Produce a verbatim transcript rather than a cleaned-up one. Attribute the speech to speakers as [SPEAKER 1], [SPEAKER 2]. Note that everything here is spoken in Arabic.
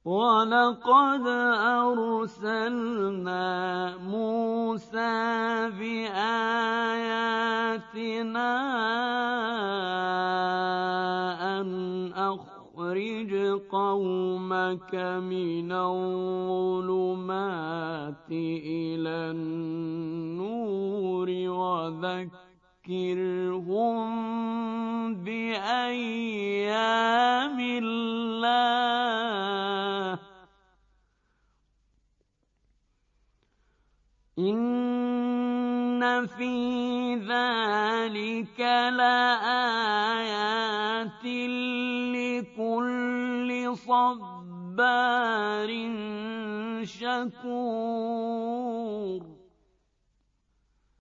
[SPEAKER 1] وَلَقَدْ أَرْسَلْنَا مُوسَىٰ بِآيَاتِنَا أَنْ أَخْرِجْ قَوْمَكَ مِنَ الظُّلُمَاتِ إِلَى النُّورِ وَذَكِّرْهُم بِأَيَّامِ اللَّهِ ۚ إِنَّ فِي ذَٰلِكَ لَآيَاتٍ لِّكُلِّ صَبَّارٍ شَكُورٍ.